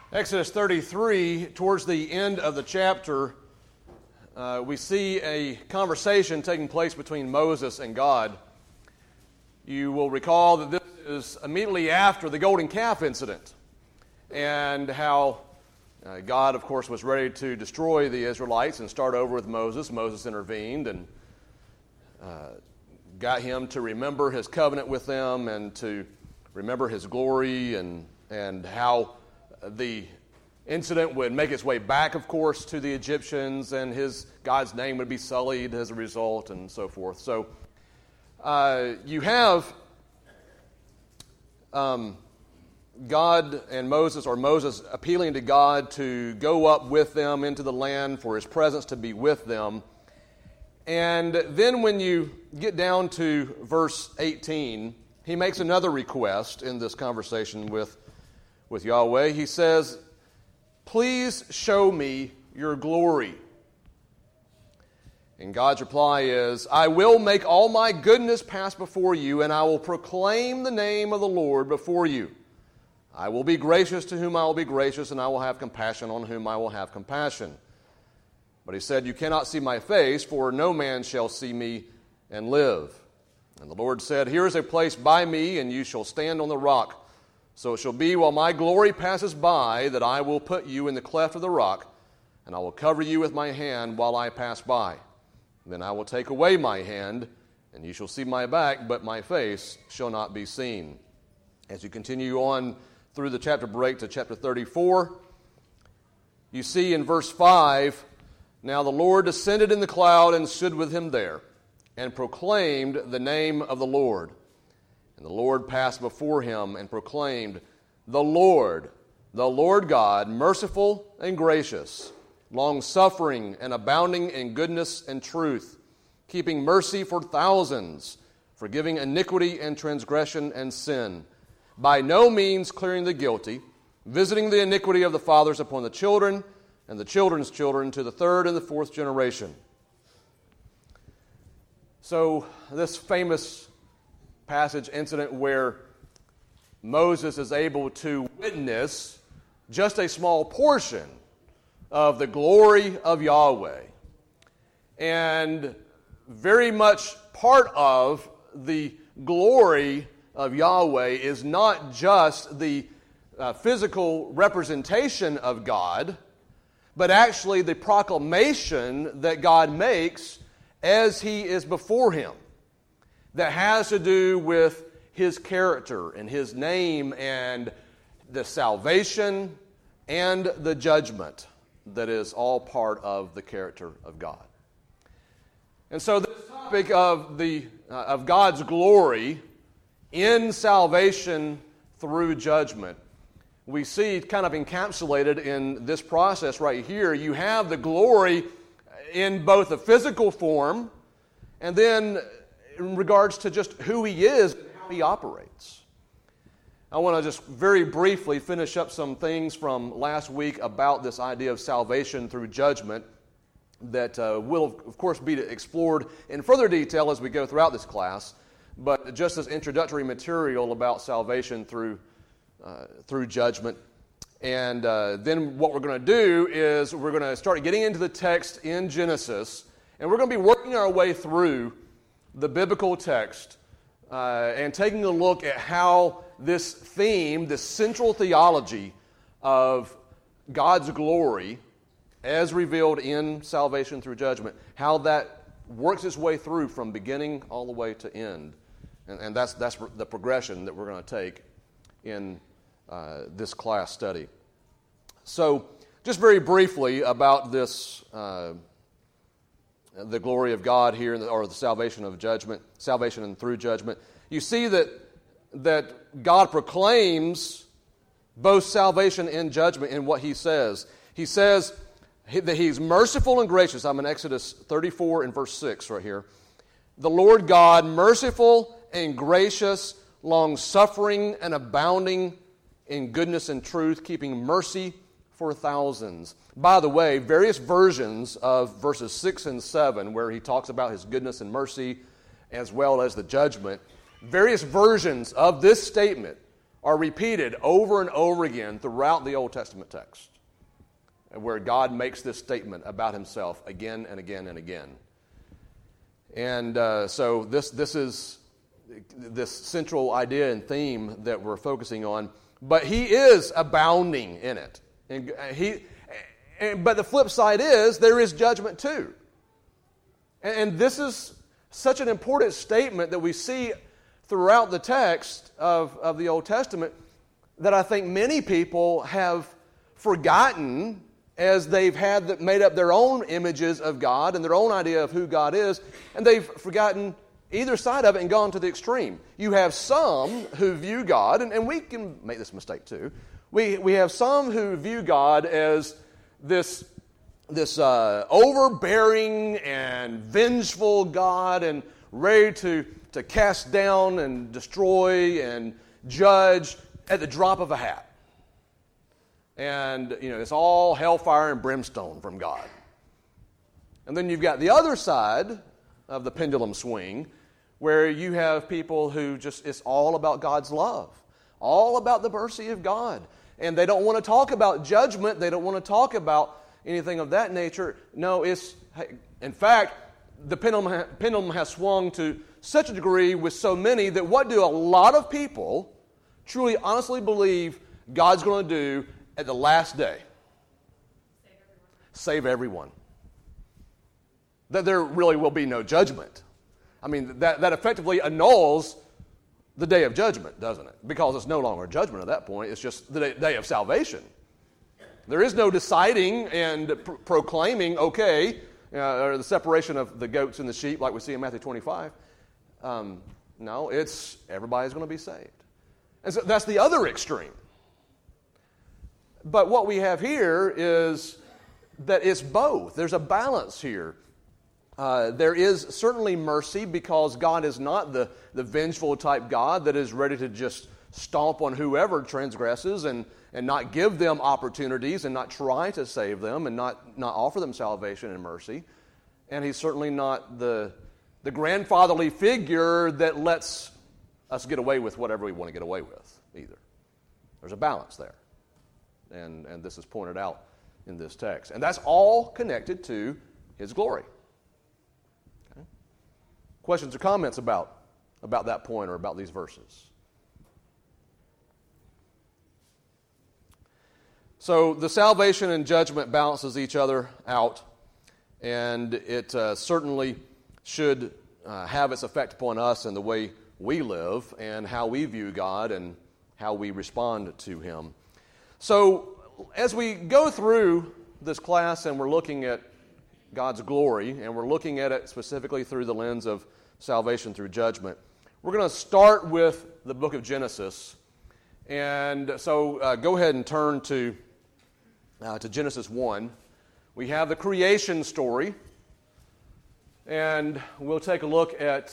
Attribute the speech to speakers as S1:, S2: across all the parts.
S1: Exodus 33, towards the end of the chapter, we see a conversation taking place between Moses and God. You will recall that this is immediately after the golden calf incident, and how God, of course, was ready to destroy the Israelites and start over with Moses. Moses intervened and got him to remember his covenant with them and to remember his glory and how the incident would make its way back, of course, to the Egyptians, and God's name would be sullied as a result, and so forth. So you have God and Moses, or Moses appealing to God to go up with them into the land for his presence to be with them. And then when you get down to verse 18, he makes another request in this conversation with Yahweh. He says, "Please show me your glory." And God's reply is, "I will make all my goodness pass before you, and I will proclaim the name of the Lord before you. I will be gracious to whom I will be gracious, and I will have compassion on whom I will have compassion." But he said, "You cannot see my face, for no man shall see me and live." And the Lord said, "Here is a place by me, and you shall stand on the rock. So it shall be while my glory passes by that I will put you in the cleft of the rock, and I will cover you with my hand while I pass by. Then I will take away my hand, and you shall see my back, but my face shall not be seen." As you continue on through the chapter break to chapter 34, you see in verse 5, "Now the Lord descended in the cloud and stood with him there, and proclaimed the name of the Lord. And the Lord passed before him and proclaimed, the Lord God, merciful and gracious, long-suffering and abounding in goodness and truth, keeping mercy for thousands, forgiving iniquity and transgression and sin, by no means clearing the guilty, visiting the iniquity of the fathers upon the children, and the children's children to the third and the fourth generation." So this famous passage incident where Moses is able to witness just a small portion of the glory of Yahweh. And very much part of the glory of Yahweh is not just the physical representation of God, but actually the proclamation that God makes as he is before him, that has to do with his character and his name and the salvation and the judgment that is all part of the character of God. And so this topic of God's glory in salvation through judgment, we see kind of encapsulated in this process right here. You have the glory in both the physical form and then in regards to just who he is and how he operates. I want to just very briefly finish up some things from last week about this idea of salvation through judgment that will, of course, be explored in further detail as we go throughout this class, but just as introductory material about salvation through judgment. And then what we're going to do is we're going to start getting into the text in Genesis, and we're going to be working our way through the biblical text and taking a look at how this theme, this central theology of God's glory as revealed in salvation through judgment, how that works its way through from beginning all the way to end. And that's the progression that we're going to take in this class study. So, just very briefly about this, the glory of God here, or the salvation of judgment, salvation and through judgment. You see that God proclaims both salvation and judgment in what he says. He says that he's merciful and gracious. I'm in Exodus 34 and verse 6 right here. "The Lord God, merciful and gracious, long-suffering and abounding in goodness and truth, keeping mercy for thousands." By the way, various versions of verses 6 and 7, where he talks about his goodness and mercy as well as the judgment, various versions of this statement are repeated over and over again throughout the Old Testament text, where God makes this statement about himself again and again and again. And so this is this central idea and theme that we're focusing on. But he is abounding in it. But the flip side is there is judgment too. And this is such an important statement that we see throughout the text of the Old Testament that I think many people have forgotten as they've made up their own images of God and their own idea of who God is, and they've forgotten either side of it and gone to the extreme. You have some who view God, and we can make this mistake too. We have some who view God as this overbearing and vengeful God and ready to cast down and destroy and judge at the drop of a hat. And, it's all hellfire and brimstone from God. And then you've got the other side of the pendulum swing, where you have people who it's all about God's love, all about the mercy of God. And they don't want to talk about judgment. They don't want to talk about anything of that nature. No, in fact, the pendulum has swung to such a degree with so many that what do a lot of people truly honestly believe God's going to do at the last day? Save everyone. That there really will be no judgment. I mean, that effectively annuls the day of judgment, doesn't it? Because it's no longer judgment at that point. It's just the day of salvation. There is no deciding and proclaiming, or the separation of the goats and the sheep like we see in Matthew 25. No, it's everybody's going to be saved. And so that's the other extreme. But what we have here is that it's both. There's a balance here. There is certainly mercy because God is not the vengeful type God that is ready to just stomp on whoever transgresses and not give them opportunities and not try to save them and not offer them salvation and mercy. And he's certainly not the grandfatherly figure that lets us get away with whatever we want to get away with either. There's a balance there. And this is pointed out in this text. And that's all connected to his glory. Okay? Questions or comments about that point or about these verses? So the salvation and judgment balances each other out, and it certainly should have its effect upon us and the way we live and how we view God and how we respond to him. So as we go through this class and we're looking at God's glory and we're looking at it specifically through the lens of salvation through judgment, we're going to start with the book of Genesis. And so go ahead and turn to Genesis 1. We have the creation story, and we'll take a look at...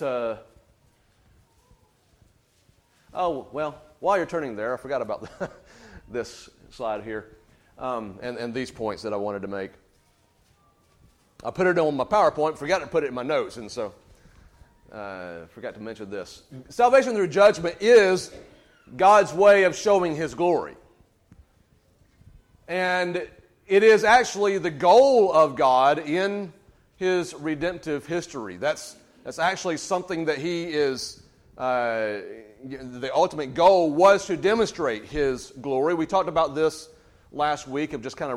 S1: while you're turning there, I forgot about this slide here and these points that I wanted to make. I put it on my PowerPoint, forgot to put it in my notes, and so forgot to mention this. Salvation through judgment is God's way of showing his glory. And it is actually the goal of God in his redemptive history. That's actually something that he is... the ultimate goal was to demonstrate his glory. We talked about this last week of just kind of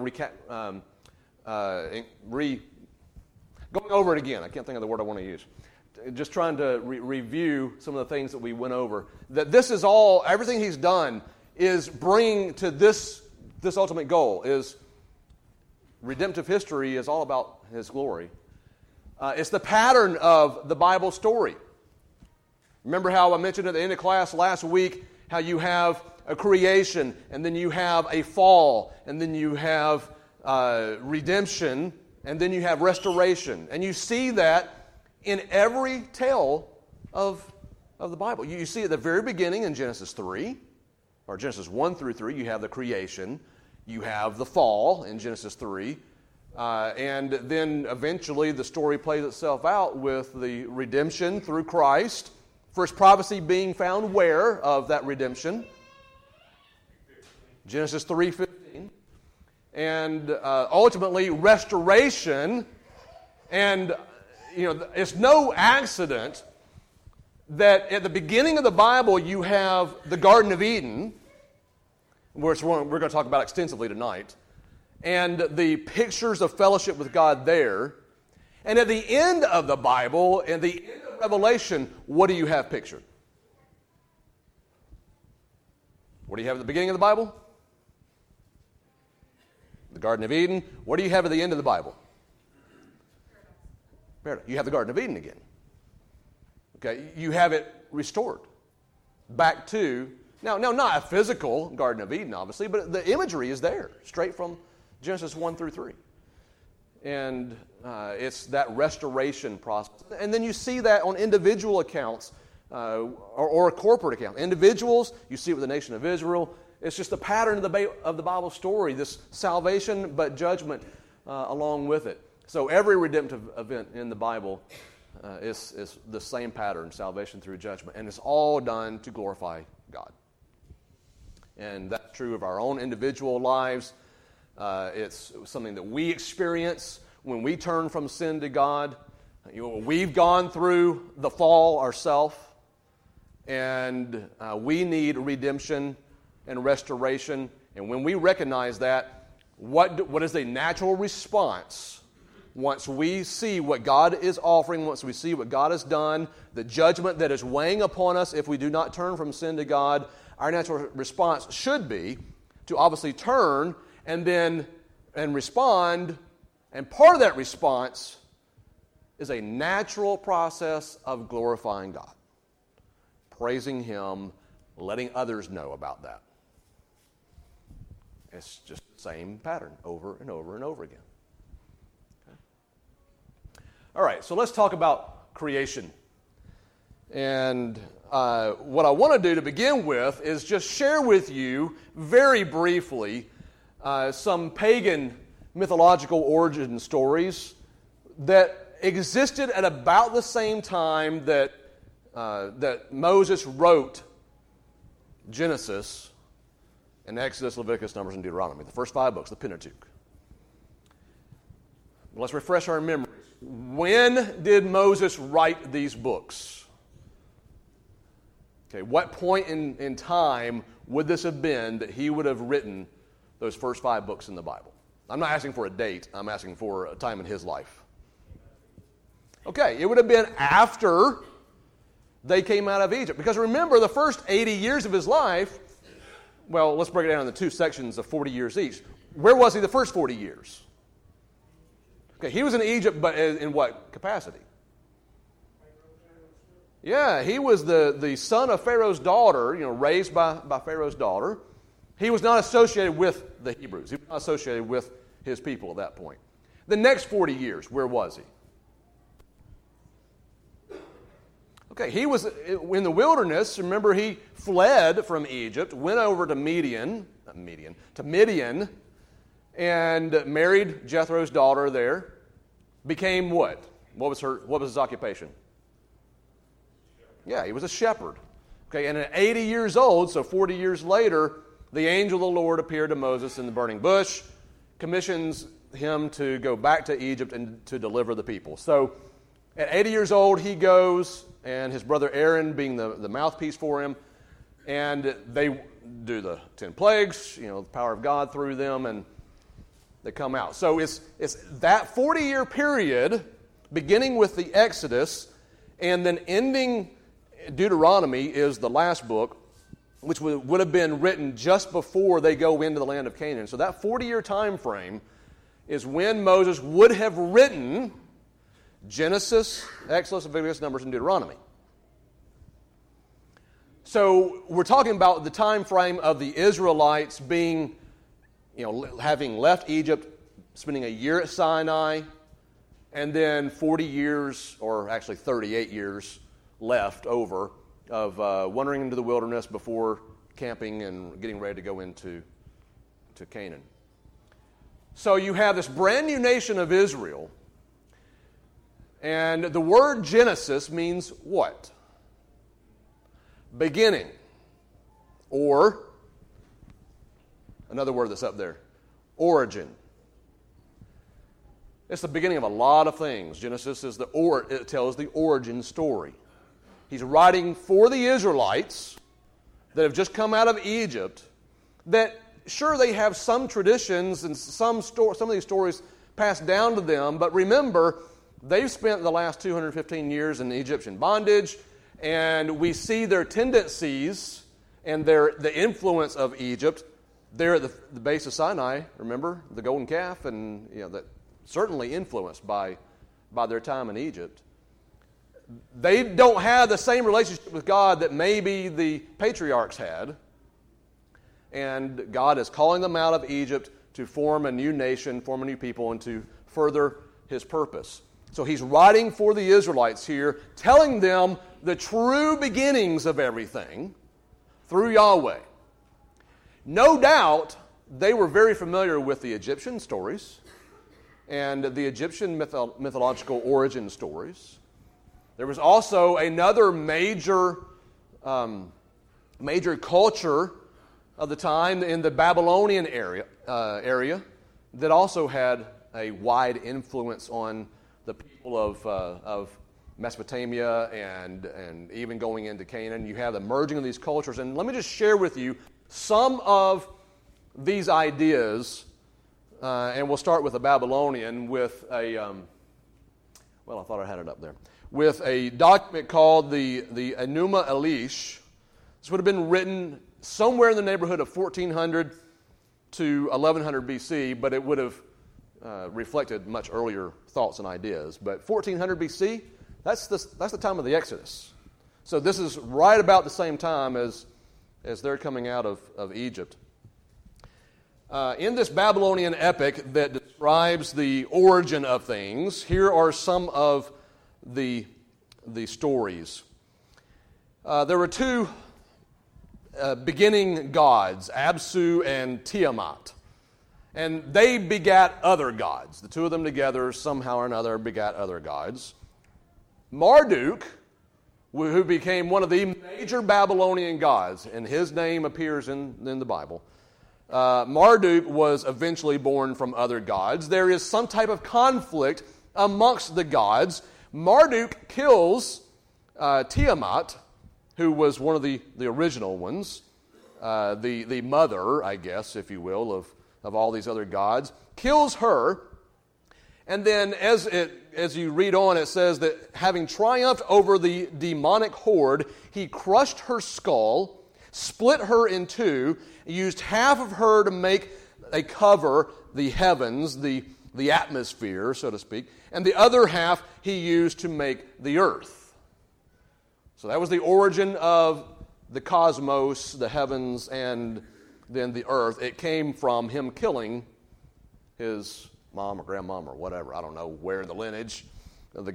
S1: going over it again. I can't think of the word I want to use. Just trying to review some of the things that we went over. That this is all, everything he's done is bringing to this ultimate goal. Is redemptive history is all about his glory. It's the pattern of the Bible story. Remember how I mentioned at the end of class last week how you have a creation, and then you have a fall, and then you have redemption, and then you have restoration. And you see that in every tale of the Bible. You see at the very beginning in Genesis 3, or Genesis 1 through 3, you have the creation. You have the fall in Genesis 3. And then eventually the story plays itself out with the redemption through Christ. First prophecy being found where of that redemption? Genesis 3:15. And ultimately, restoration. And, it's no accident that at the beginning of the Bible you have the Garden of Eden, which we're going to talk about extensively tonight, and the pictures of fellowship with God there. And at the end of the Bible, in the end of Revelation, what do you have pictured? What do you have at the beginning of the Bible? The Garden of Eden. What do you have at the end of the Bible? Paradise. You have the Garden of Eden again. Okay, you have it restored back to, now not a physical Garden of Eden, obviously, but the imagery is there, straight from Genesis 1 through 3. And it's that restoration process. And then you see that on individual accounts or a corporate account. Individuals, you see it with the nation of Israel. It's just a pattern of the Bible story, this salvation but judgment along with it. So every redemptive event in the Bible is the same pattern, salvation through judgment. And it's all done to glorify God. And that's true of our own individual lives. It's something that we experience when we turn from sin to God. We've gone through the fall ourselves, and we need redemption and restoration. And when we recognize that, what is a natural response once we see what God is offering, once we see what God has done, the judgment that is weighing upon us if we do not turn from sin to God? Our natural response should be to obviously turn and respond. And part of that response is a natural process of glorifying God, praising Him, letting others know about that. It's just the same pattern over and over and over again. Okay. All right, so let's talk about creation. And what I want to do to begin with is just share with you very briefly some pagan mythological origin stories that existed at about the same time that Moses wrote Genesis and Exodus, Leviticus, Numbers, and Deuteronomy, the first 5 books, the Pentateuch. Let's refresh our memories. When did Moses write these books? Okay, what point in time would this have been that he would have written those first 5 books in the Bible? I'm not asking for a date. I'm asking for a time in his life. Okay, it would have been after they came out of Egypt. Because remember, the first 80 years of his life, well, let's break it down into 2 sections of 40 years each. Where was he the first 40 years? Okay, he was in Egypt, but in what capacity? Yeah, he was the son of Pharaoh's daughter, raised by Pharaoh's daughter. He was not associated with the Hebrews. He was not associated with his people at that point. The next 40 years, where was he? Okay, he was in the wilderness. Remember, he fled from Egypt, went over to Midian, and married Jethro's daughter there. Became what? What was his occupation? Yeah, he was a shepherd. Okay, and at 80 years old, so 40 years later, the angel of the Lord appeared to Moses in the burning bush, commissions him to go back to Egypt and to deliver the people. So at 80 years old, he goes, and his brother Aaron being the mouthpiece for him, and they do the 10 plagues, the power of God through them, and they come out. So it's that 40-year period, beginning with the Exodus, and then ending Deuteronomy is the last book, which would have been written just before they go into the land of Canaan. So that 40-year time frame is when Moses would have written Genesis, Exodus, Leviticus, Numbers, and Deuteronomy. So we're talking about the time frame of the Israelites being, having left Egypt, spending a year at Sinai, and then 40 years, or actually 38 years left over of wandering into the wilderness before camping and getting ready to go into Canaan. So you have this brand new nation of Israel, and the word Genesis means what? Beginning, or Another word that's up there, origin. It's the beginning of a lot of things. Genesis is it tells the origin story. He's writing for the Israelites that have just come out of Egypt, that sure they have some traditions and some of these stories passed down to them, but remember, they've spent the last 215 years in Egyptian bondage, and we see their tendencies and the influence of Egypt there at the base of Sinai. Remember the golden calf, and that certainly influenced by their time in Egypt. They don't have the same relationship with God that maybe the patriarchs had, and God is calling them out of Egypt to form a new nation, form a new people, and to further His purpose. So He's writing for the Israelites here, telling them the true beginnings of everything through Yahweh. No doubt they were very familiar with the Egyptian stories and the Egyptian mythological origin stories. There was also another major culture of the time in the Babylonian area that also had a wide influence on the people of Mesopotamia and even going into Canaan. You have the merging of these cultures. And let me just share with you some of these ideas, and we'll start with the Babylonian with I thought I had it up there, with a document called the Enuma Elish. This would have been written somewhere in the neighborhood of 1400 to 1100 BC, but it would have reflected much earlier thoughts and ideas. But 1400 BC, that's the time of the Exodus. So this is right about the same time as they're coming out of Egypt. In this Babylonian epic that describes the origin of things, here are some of the stories. There were two beginning gods, Absu and Tiamat. And they begat other gods. The two of them together, somehow or another, begat other gods. Marduk, who became one of the major Babylonian gods, and his name appears in the Bible. Marduk was eventually born from other gods. There is some type of conflict amongst the gods. Marduk kills Tiamat, who was one of the original ones, the mother, I guess, if you will, of all these other gods, kills her, and then as you read on, it says that having triumphed over the demonic horde, he crushed her skull, split her in two, used half of her to make a cover the heavens, the atmosphere, so to speak, and the other half he used to make the earth. So that was the origin of the cosmos, the heavens, and then the earth. It came from him killing his mom or grandmom or whatever. I don't know where in the lineage of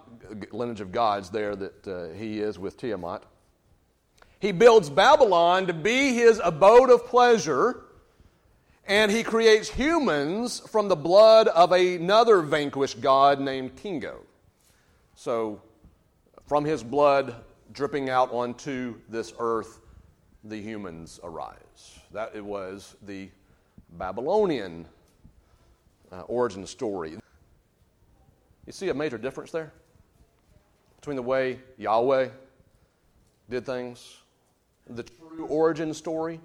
S1: gods there that he is with Tiamat. He builds Babylon to be his abode of pleasure, and he creates humans from the blood of another vanquished god named Kingo. So from his blood dripping out onto this earth, the humans arise. That it was the Babylonian origin story. You see a major difference there between the way Yahweh did things, the true origin story.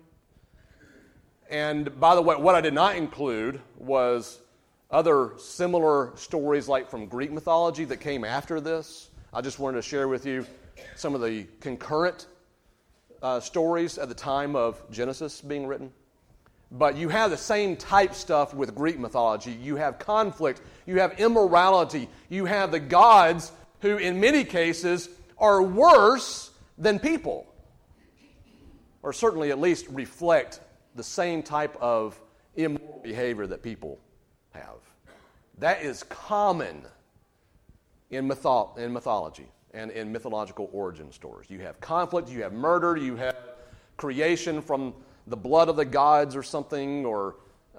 S1: And by the way, what I did not include was other similar stories like from Greek mythology that came after this. I just wanted to share with you some of the concurrent stories at the time of Genesis being written. But you have the same type stuff with Greek mythology. You have conflict, you have immorality, you have the gods who in many cases are worse than people, or certainly at least reflect the same type of immoral behavior that people have. That is common in mythology and in mythological origin stories. You have conflict, you have murder, you have creation from the blood of the gods or something, or,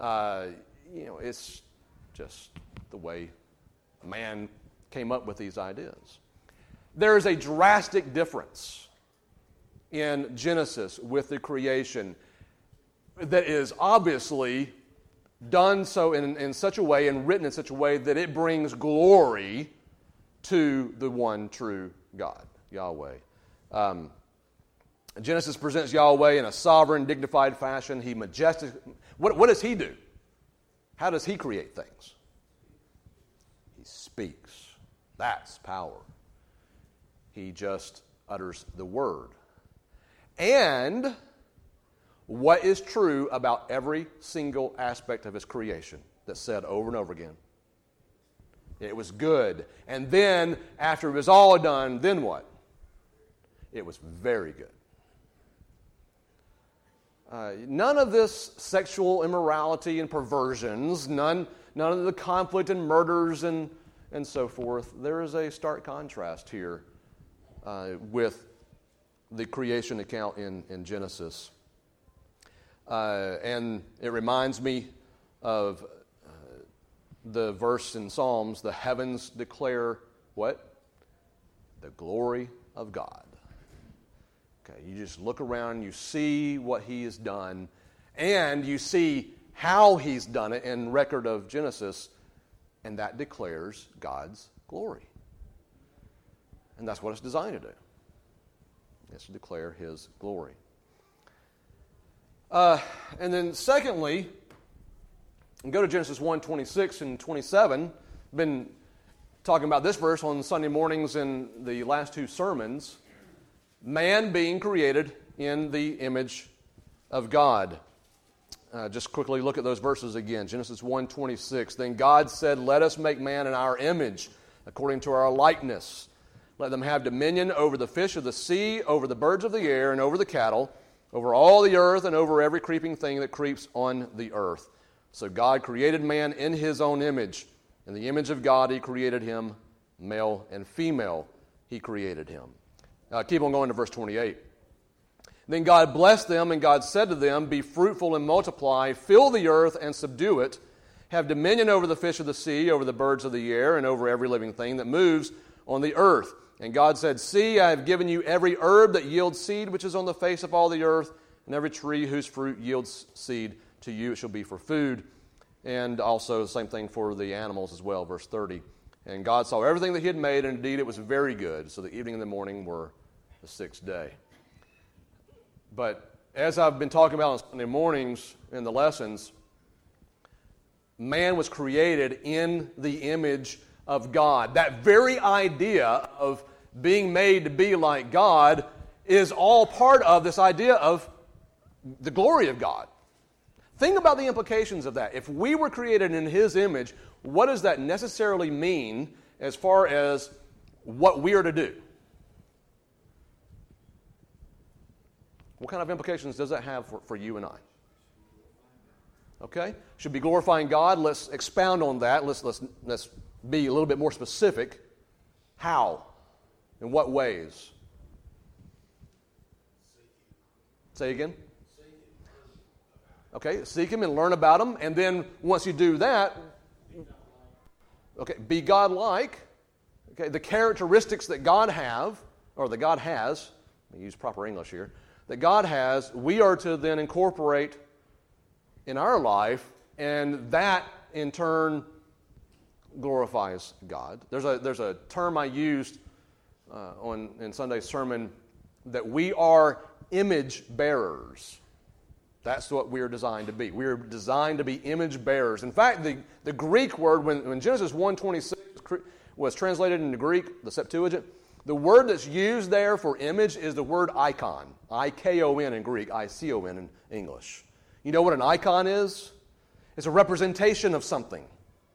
S1: it's just the way man came up with these ideas. There is a drastic difference in Genesis with the creation. that is obviously done so in such a way and written in such a way that it brings glory to the one true God, Yahweh. Genesis presents Yahweh in a sovereign, dignified fashion. He majestic. What does he do? How does he create things? He speaks. That's power. He just utters the word. And what is true about every single aspect of his creation that's said over and over again? It was good. And then, after it was all done, then what? It was very good. None of this sexual immorality and perversions, none of the conflict and murders and so forth. There is a stark contrast here with the creation account in Genesis. And it reminds me of the verse in Psalms, the heavens declare what? The glory of God. Okay, you just look around, you see what he has done, and you see how he's done it in record of Genesis, and that declares God's glory. And that's what it's designed to do. It's to declare his glory. And then secondly, go to Genesis 1:26 and 27. I've been talking about this verse on Sunday mornings in the last two sermons. Man being created in the image of God. Just quickly look at those verses again. Genesis 1:26. Then God said, "Let us make man in our image, according to our likeness. Let them have dominion over the fish of the sea, over the birds of the air, and over the cattle, over all the earth, and over every creeping thing that creeps on the earth." So God created man in his own image. In the image of God he created him, male and female he created him. Keep on going to verse 28. Then God blessed them, and God said to them, "Be fruitful and multiply, fill the earth and subdue it. Have dominion over the fish of the sea, over the birds of the air, and over every living thing that moves on the earth." And God said, "See, I have given you every herb that yields seed, which is on the face of all the earth, and every tree whose fruit yields seed. To you it shall be for food." And also the same thing for the animals as well, verse 30. And God saw everything that he had made, and indeed it was very good. So the evening and the morning were the sixth day. But as I've been talking about on Sunday mornings in the lessons, man was created in the image of God. That very idea of being made to be like God is all part of this idea of the glory of God. Think about the implications of that. If we were created in his image, what does that necessarily mean as far as what we are to do? What kind of implications does that have for you and I? Okay? Should be glorifying God. Let's expound on that. Let's be a little bit more specific. How? In what ways? Say again? Okay, seek him and learn about him. And then once you do that, okay, be God-like. Okay, the characteristics that God have, or that God has, let me use proper English here, that God has, we are to then incorporate in our life, and that in turn glorifies God. There's a term I used in Sunday's sermon that we are image bearers. That's what we are designed to be. We are designed to be image bearers. In fact, the Greek word, when Genesis 1:26 was translated into Greek, the Septuagint, the word that's used there for image is the word icon. I-K-O-N in Greek, I-C-O-N in English. You know what an icon is? It's a representation of something.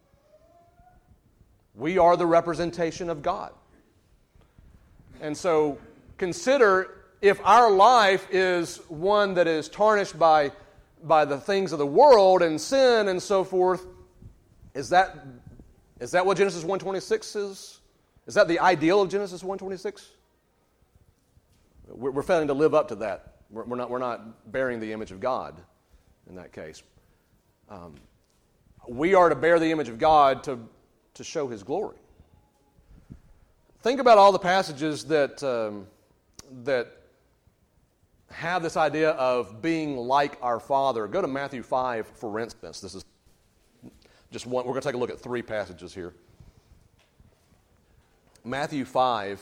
S1: We are the representation of God. And so consider if our life is one that is tarnished by the things of the world and sin and so forth, is that what Genesis 1:26 is? Is that the ideal of Genesis 1:26? We're failing to live up to that. We're not bearing the image of God in that case. We are to bear the image of God to show his glory. Think about all the passages that have this idea of being like our Father. Go to Matthew 5, for instance. This is just one. We're going to take a look at 3 passages here. Matthew 5,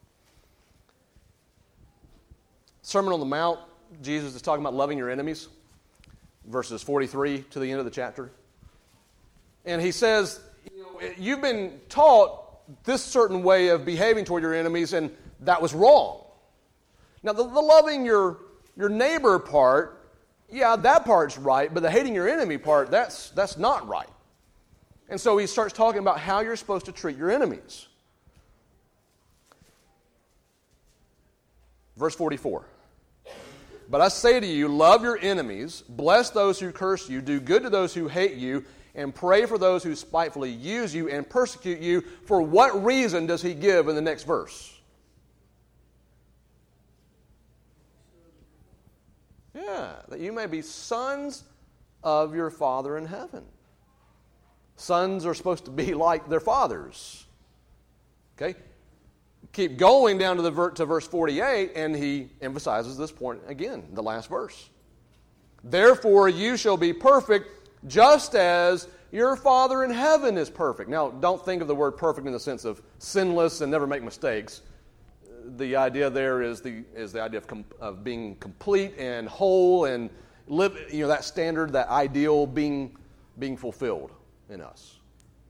S1: Sermon on the Mount. Jesus is talking about loving your enemies, verses 43 to the end of the chapter. And he says, you've been taught this certain way of behaving toward your enemies, and that was wrong. Now, the loving your neighbor part, yeah, that part's right, but the hating your enemy part, that's not right. And so he starts talking about how you're supposed to treat your enemies. Verse 44. But I say to you, love your enemies, bless those who curse you, do good to those who hate you, and pray for those who spitefully use you and persecute you. For what reason does he give in the next verse? Yeah, that you may be sons of your Father in heaven. Sons are supposed to be like their fathers. Okay? Keep going down to verse 48, and he emphasizes this point again, the last verse. Therefore you shall be perfect, just as your Father in heaven is perfect. Now, don't think of the word perfect in the sense of sinless and never make mistakes. The idea there is the idea of being complete and whole and live, that standard, that ideal being fulfilled in us.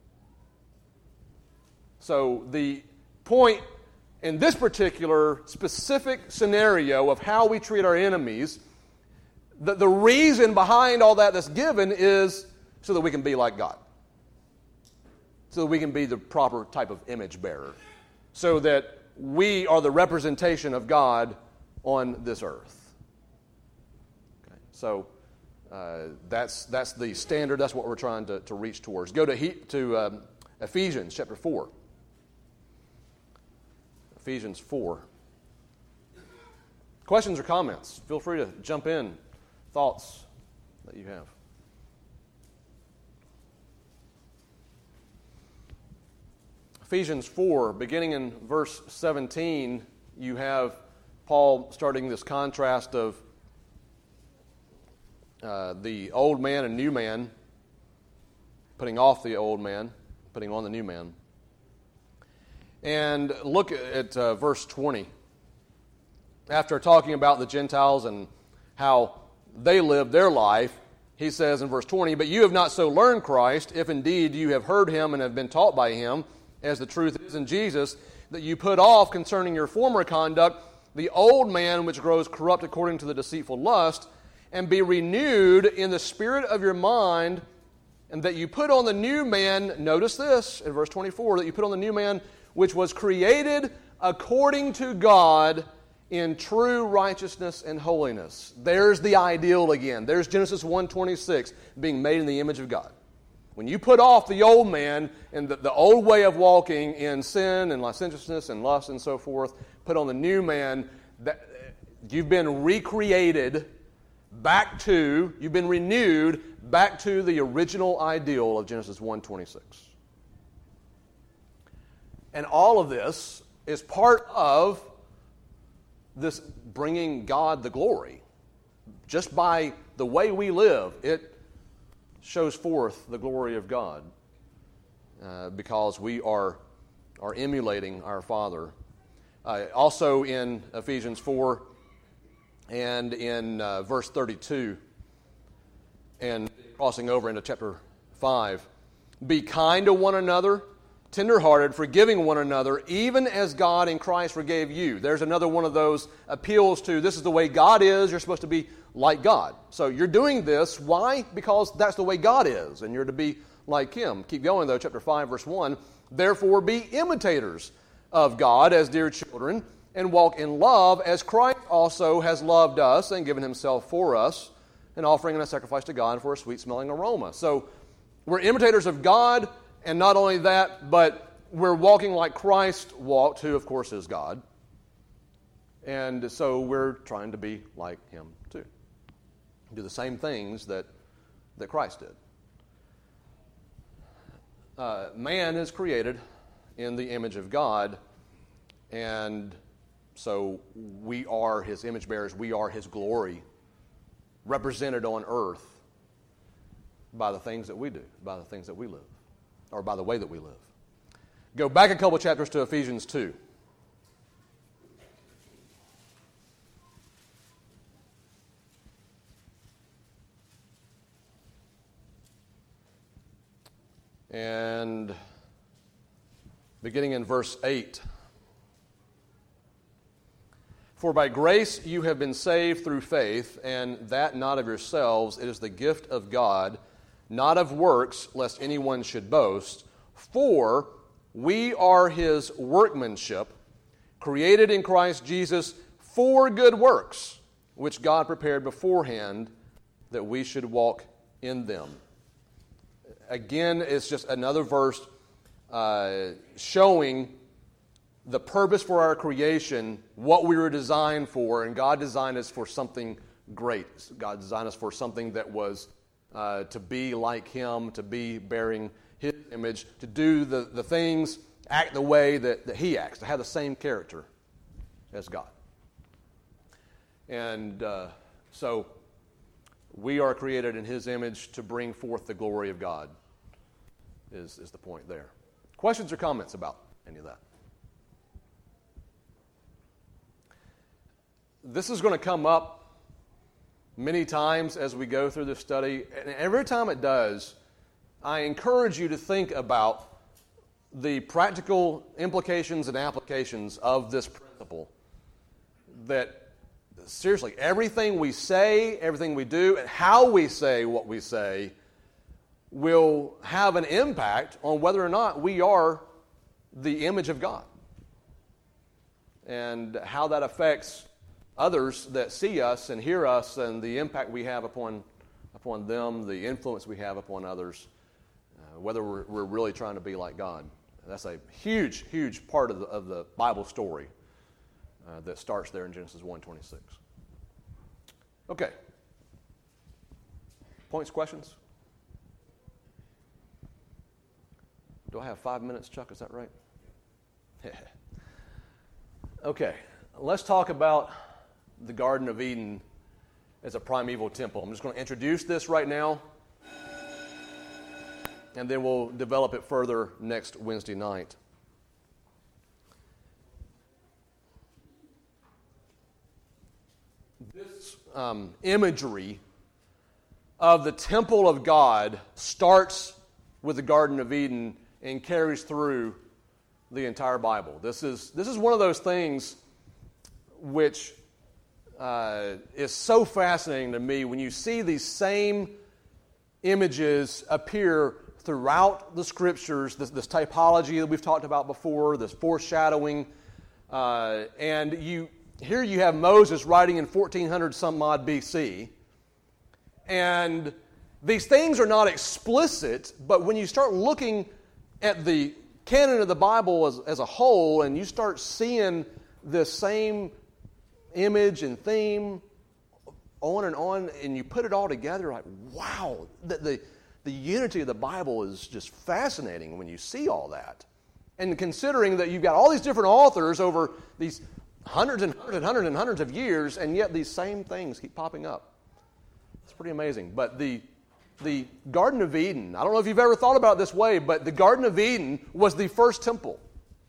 S1: So the point in this particular specific scenario of how we treat our enemies, the reason behind all that's given is so that we can be like God. So that we can be the proper type of image bearer. So that we are the representation of God on this earth. Okay, so that's the standard. That's what we're trying to reach towards. Go to Ephesians chapter 4. Ephesians 4. Questions or comments? Feel free to jump in. Thoughts that you have. Ephesians 4, beginning in verse 17, you have Paul starting this contrast of the old man and new man, putting off the old man, putting on the new man. And look at verse 20. After talking about the Gentiles and how they lived their life, he says in verse 20, but you have not so learned Christ, if indeed you have heard him and have been taught by him, as the truth is in Jesus, that you put off concerning your former conduct the old man which grows corrupt according to the deceitful lust, and be renewed in the spirit of your mind, and that you put on the new man, notice this in verse 24, that you put on the new man which was created according to God in true righteousness and holiness. There's the ideal again. There's Genesis 1:26, being made in the image of God. When you put off the old man and the old way of walking in sin and licentiousness and lust and so forth, put on the new man, that you've been recreated back to, you've been renewed back to the original ideal of Genesis 1:26. And all of this is part of this bringing God the glory. Just by the way we live, it shows forth the glory of God because we are emulating our Father. Also in Ephesians 4 and in verse 32 and crossing over into chapter 5, be kind to one another, tenderhearted, forgiving one another, even as God in Christ forgave you. There's another one of those appeals to this is the way God is. You're supposed to be like God. So you're doing this. Why? Because that's the way God is, and you're to be like Him. Keep going, though, chapter 5, verse 1. Therefore be imitators of God as dear children, and walk in love as Christ also has loved us and given Himself for us, an offering and a sacrifice to God for a sweet-smelling aroma. So we're imitators of God, and not only that, but we're walking like Christ walked, who, of course, is God. And so we're trying to be like Him, too. Do the same things that Christ did. Man is created in the image of God, and So we are his image bearers. We are his glory represented on earth by the things that we do, by the things that we live, or by the way that we live. Go back a couple chapters to Ephesians 2. And beginning in verse 8. For by grace you have been saved through faith, and that not of yourselves, it is the gift of God, not of works, lest anyone should boast. For we are his workmanship, created in Christ Jesus for good works, which God prepared beforehand that we should walk in them. Again, it's just another verse showing the purpose for our creation, what we were designed for, and God designed us for something great. God designed us for something that was to be like him, to be bearing his image, to do the things, act the way that he acts, to have the same character as God. And so we are created in his image to bring forth the glory of God, is the point there. Questions or comments about any of that? This is going to come up many times as we go through this study, and every time it does, I encourage you to think about the practical implications and applications of this principle. That, seriously, everything we say, everything we do, and how we say what we say will have an impact on whether or not we are the image of God, and how that affects others that see us and hear us, and the impact we have upon them, the influence we have upon others, whether we're really trying to be like God. That's a huge, huge part of the Bible story that starts there in Genesis 1:26. Okay. Points, questions? Do I have 5 minutes, Chuck? Is that right? Okay. Let's talk about the Garden of Eden as a primeval temple. I'm just going to introduce this right now, and then we'll develop it further next Wednesday night. This imagery of the temple of God starts with the Garden of Eden and carries through the entire Bible. This is one of those things which is so fascinating to me when you see these same images appear throughout the Scriptures, this typology that we've talked about before, this foreshadowing, and here you have Moses writing in 1400 some odd BC, and these things are not explicit, but when you start looking at the canon of the Bible as a whole, and you start seeing this same image and theme on, and you put it all together, like, wow, the unity of the Bible is just fascinating when you see all that. And considering that you've got all these different authors over these hundreds and hundreds and hundreds and hundreds of years, and yet these same things keep popping up. It's pretty amazing. But the Garden of Eden, I don't know if you've ever thought about it this way, but the Garden of Eden was the first temple.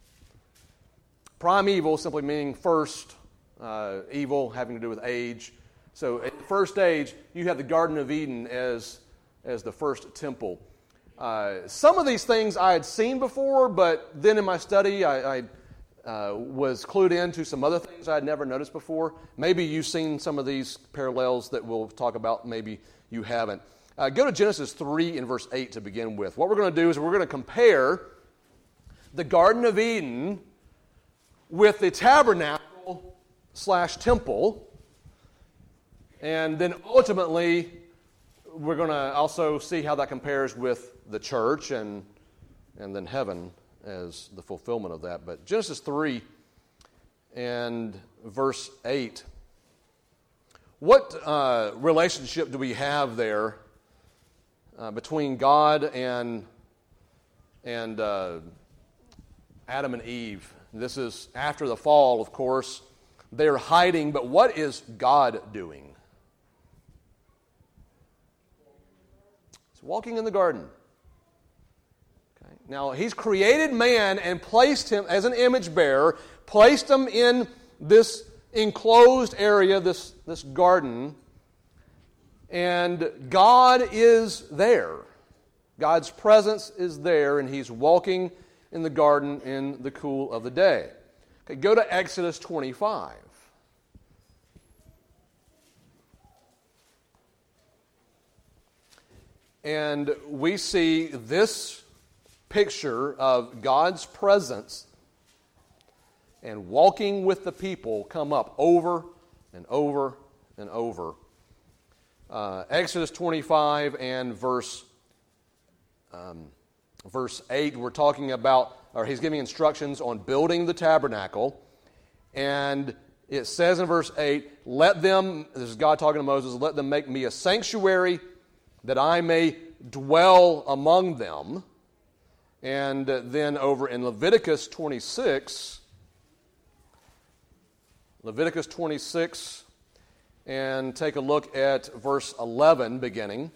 S1: Primeval simply meaning first, evil having to do with age. So at the first age, you have the Garden of Eden as the first temple. Some of these things I had seen before, but then in my study I was clued into some other things I had never noticed before. Maybe you've seen some of these parallels that we'll talk about. Maybe you haven't. Go to Genesis 3 and verse 8 to begin with. What we're going to do is we're going to compare the Garden of Eden with the tabernacle/temple, and then ultimately we're going to also see how that compares with the church and then heaven as the fulfillment of that. But Genesis 3 and verse 8, what relationship do we have there between God and Adam and Eve? This is after the fall, of course. They're hiding, but what is God doing? He's walking in the garden. Okay. Now, He's created man and placed him as an image bearer, placed him in this enclosed area, this garden, and God is there. God's presence is there, and He's walking in the garden in the cool of the day. Okay, go to Exodus 25. And we see this picture of God's presence and walking with the people come up over and over and over. Exodus 25 and verse 8, we're talking about, or He's giving instructions on building the tabernacle. And it says in verse 8, let them, this is God talking to Moses, let them make me a sanctuary that I may dwell among them. And then over in Leviticus 26, and take a look at verse 11 beginning.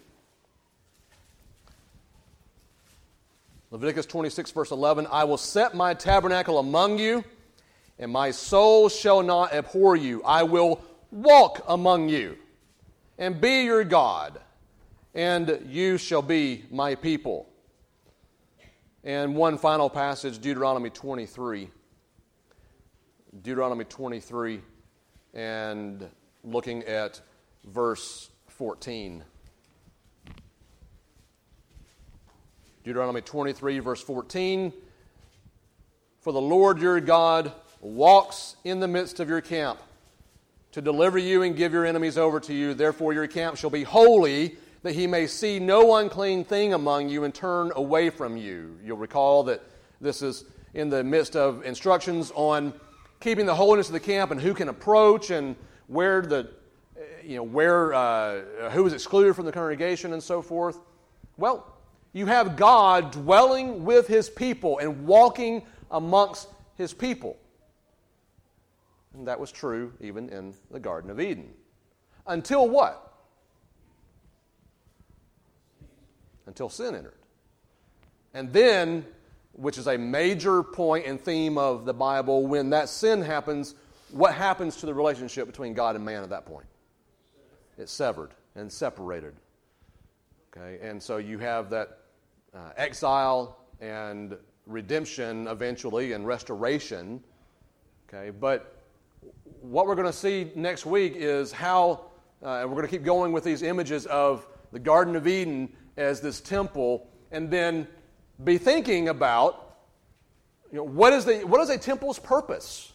S1: Leviticus 26, verse 11, I will set my tabernacle among you, and my soul shall not abhor you. I will walk among you, and be your God, and you shall be my people. And one final passage, Deuteronomy 23. Deuteronomy 23, and looking at verse 14. Deuteronomy 23, verse 14. For the Lord your God walks in the midst of your camp to deliver you and give your enemies over to you. Therefore your camp shall be holy, that He may see no unclean thing among you and turn away from you. You'll recall that this is in the midst of instructions on keeping the holiness of the camp and who can approach and where who is excluded from the congregation and so forth. Well, you have God dwelling with His people and walking amongst His people. And that was true even in the Garden of Eden. Until what? Until sin entered. And then, which is a major point and theme of the Bible, when that sin happens, what happens to the relationship between God and man at that point? It's severed and separated. Okay, and so you have that exile and redemption eventually and restoration. Okay, but what we're going to see next week is how, and we're going to keep going with these images of the Garden of Eden as this temple, and then be thinking about, what is a temple's purpose?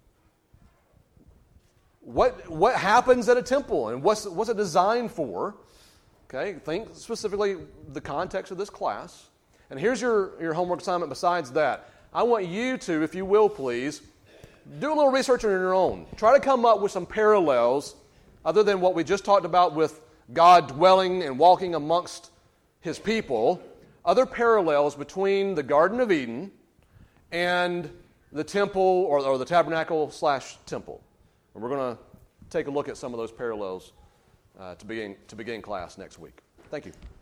S1: What happens at a temple, and what's it designed for? Okay, think specifically the context of this class. And here's your homework assignment besides that. I want you to, if you will please, do a little research on your own. Try to come up with some parallels other than what we just talked about with God dwelling and walking amongst His people, other parallels between the Garden of Eden and the temple or the tabernacle/temple. And we're going to take a look at some of those parallels to begin class next week. Thank you.